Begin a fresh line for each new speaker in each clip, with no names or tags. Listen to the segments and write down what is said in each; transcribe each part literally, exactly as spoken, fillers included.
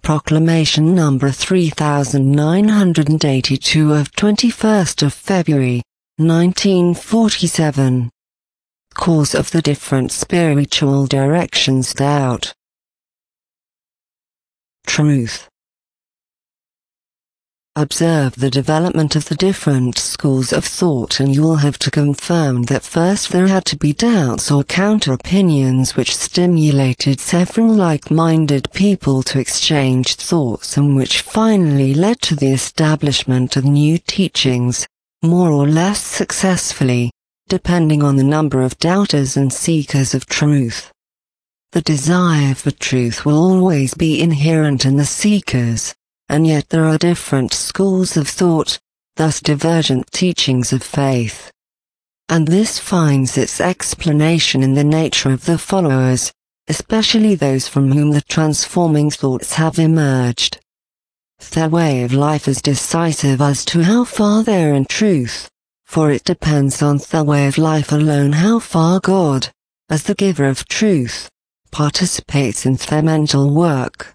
Proclamation number three thousand nine hundred eighty-two of twenty-first of February, nineteen forty-seven. Cause of the different spiritual directions: doubt. Truth. Observe the development of the different schools of thought, and you will have to confirm that first there had to be doubts or counter-opinions which stimulated several like-minded people to exchange thoughts, and which finally led to the establishment of new teachings, more or less successfully, depending on the number of doubters and seekers of truth. The desire for truth will always be inherent in the seekers, and yet there are different schools of thought, thus divergent teachings of faith. And this finds its explanation in the nature of the followers, especially those from whom the transforming thoughts have emerged. Their way of life is decisive as to how far they are in truth, for it depends on their way of life alone how far God, as the giver of truth, participates in their mental work.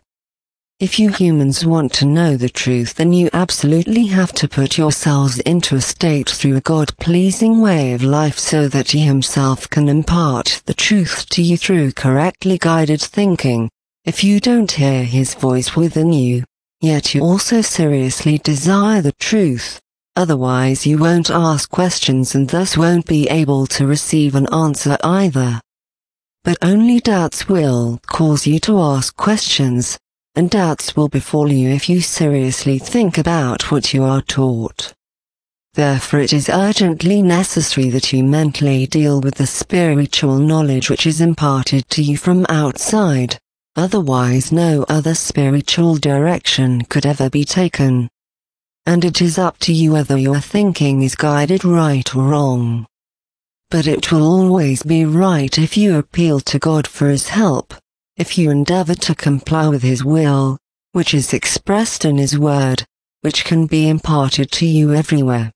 If you humans want to know the truth, then you absolutely have to put yourselves into a state through a God-pleasing way of life so that He Himself can impart the truth to you through correctly guided thinking. If you don't hear His voice within you, yet you also seriously desire the truth, otherwise you won't ask questions and thus won't be able to receive an answer either. But only doubts will cause you to ask questions, and doubts will befall you if you seriously think about what you are taught. Therefore it is urgently necessary that you mentally deal with the spiritual knowledge which is imparted to you from outside, otherwise no other spiritual direction could ever be taken. And it is up to you whether your thinking is guided right or wrong. But it will always be right if you appeal to God for His help, if you endeavor to comply with His will, which is expressed in His word, which can be imparted to you everywhere.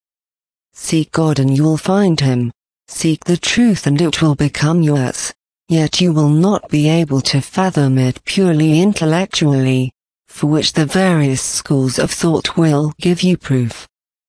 Seek God and you will find Him. Seek the truth and it will become yours, yet you will not be able to fathom it purely intellectually, for which the various schools of thought will give you proof.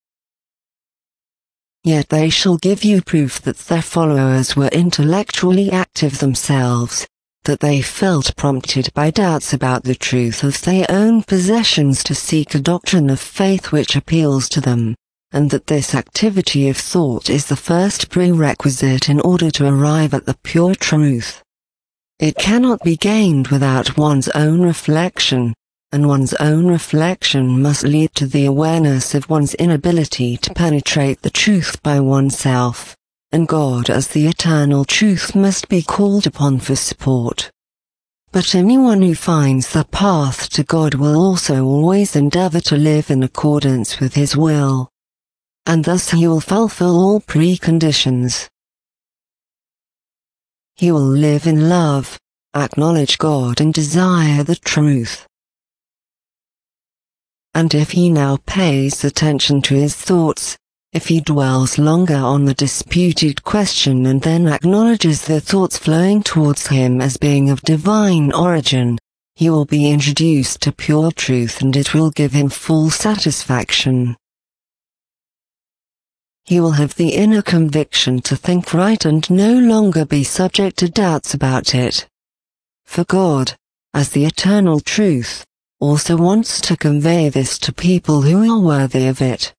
Yet they shall give you proof that their followers were intellectually active themselves, that they felt prompted by doubts about the truth of their own possessions to seek a doctrine of faith which appeals to them, and that this activity of thought is the first prerequisite in order to arrive at the pure truth. It cannot be gained without one's own reflection, and one's own reflection must lead to the awareness of one's inability to penetrate the truth by oneself, and God as the eternal truth must be called upon for support. But anyone who finds the path to God will also always endeavor to live in accordance with His will, and thus he will fulfill all preconditions. He will live in love, acknowledge God and desire the truth. And if he now pays attention to his thoughts, if he dwells longer on the disputed question and then acknowledges the thoughts flowing towards him as being of divine origin, he will be introduced to pure truth and it will give him full satisfaction. He will have the inner conviction to think right and no longer be subject to doubts about it. For God, as the eternal truth, also wants to convey this to people who are worthy of it.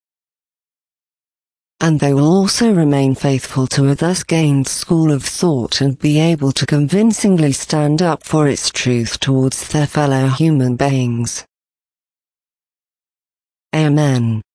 And they will also remain faithful to a thus gained school of thought and be able to convincingly stand up for its truth towards their fellow human beings. Amen.